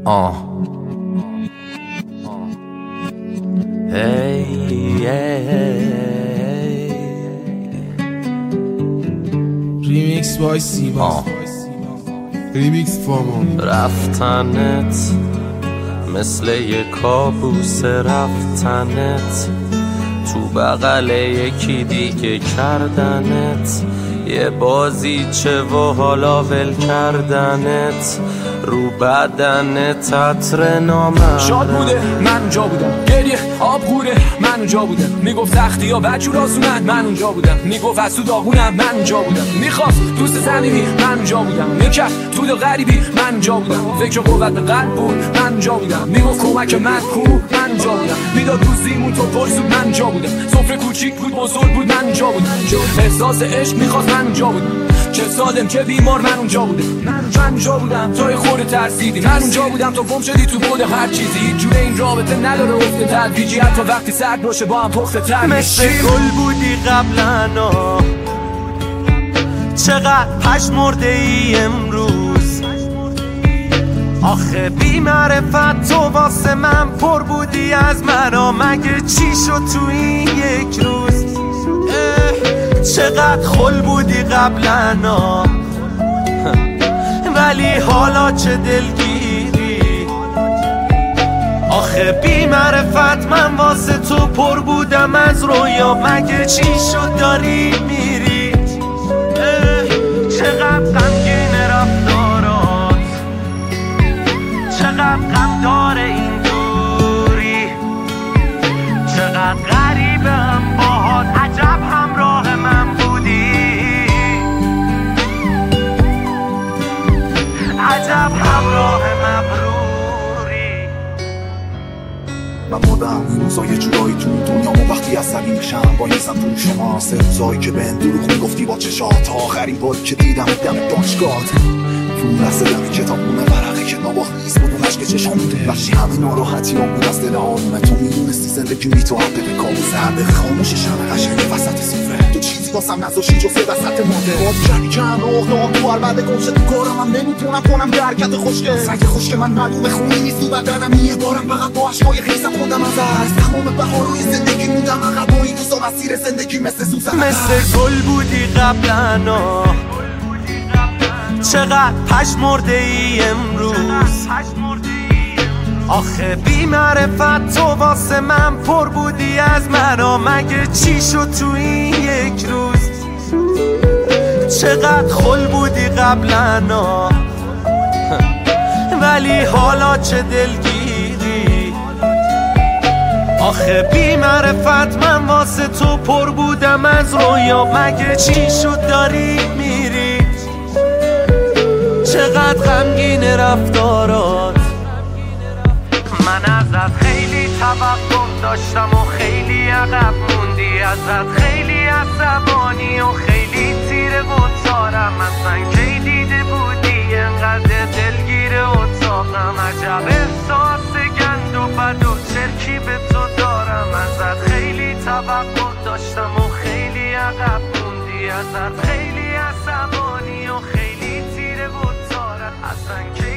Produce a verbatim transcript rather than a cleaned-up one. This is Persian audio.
آه هی ریمیکس بای سیما، ریمیکس فامان. رفتنت مثل یه کابوس، رفتنت تو بغل یکی دیگه کردنت، یه بازیچه و حالا ول کردنت، رو بدنت عطر نامرد. شاد بوده من اونجا بودم، گریه آب خوره من اونجا بودم، میگفت سختی ها بچور آسونن من اونجا بودم، میگفت از تو داغونم من اونجا بودم، میخواست دوست صمیمی من اونجا بودم، میکرد تو دل غریبی من اونجا بودم، فکر قوت به قلب بود من اونجا بودم، میگفت کمک من کو من اونجا بودم، میداد روزیمون تو پرسود من اونجا بودم، سفره کوچیک بود بزرگ بود من اونجا بودم، احساس عشق میخواست من اونجا بودم، چه سالم چه بیمار من اونجا بودم، من اونجا بودم توی خود ترسیدی، من اونجا بودم تو گم شدی تو بود هر چیزی، هیچ جوره این رابطه نداره افت تدریجی، حتی وقتی سرد باشه با هم پخته تر مثل گل بودی قبلنا، چقدر پشمرده ای امروز، آخه بی معرفت تو واسه من پر بودی از منو، مگه چی شد تو این یک روز؟ چقدر خل بودی قبلنا، ولی حالا چه دلگیری، آخه بی معرفت من واسه تو پر بودم از رویا، مگه چی شد داری میری؟ چقدر غمگین رفتارات، چقدر غم داره این دوری، چقدر غریبم باهات، عجب همراه من بودی، عجب همراه مبروری. من مادم روزا یه جورایی تو دنیا و وقتی عصبی میشم با نیزم تو شما، سه روزایی که بهم دروغ میگفتی با چشات، تا آخرین باری که دیدم دم دانشگاهت، تو لحظه دم کتابونه ورقه که نواخت نیست بود اونش که چشم بوده، بخشی همه ناراحتی هم بود از دل آرومه، تو میدونستی زندگی بی تو حبه به کابوس، حبه خاموش شمه قشنگ وسط سفره، تو چیزی واسم نذاشی جز وسط ماده، باز کردی که هم رو اخدام تو هر بعد گمشه تو کارم هم نمیتونم کنم درکت خوشگل، سنگ خوشگل من معلومه خونی نیست تو بدنم، یه بارم فقط با عشقای خیسم خوندم از از تمام بهاروی زندگی موندم عقب با این روزا مسیر زندگی مثل سوزن، مثل گل بودی قبلنا، چقدر پشمرده ای امروز، آخه بی معرفت تو واسه من پر بودی از منو، مگه چی شد تو این یک روز؟ چقدر خل بودی قبلنا، ولی حالا چه دلگیری، آخه بی معرفت من واسه تو پر بودم از رویا، مگه چی شد داری میری؟ چقدر غمگین رفتارات، من ازت خیلی توقع داشتم و خیلی عقب موندی، ازت خیلی عصبانی و خیلی تیره و تارم، اصلا کی دیده بودی انقدر دلگیر اتاقم، عجب احساس گند و بد و چرکی به تو دارم، ازت خیلی توقع داشتم و خیلی عقب موندی، ازت خیلی عصبانی و خیلی تیره و تارم، اصلا کی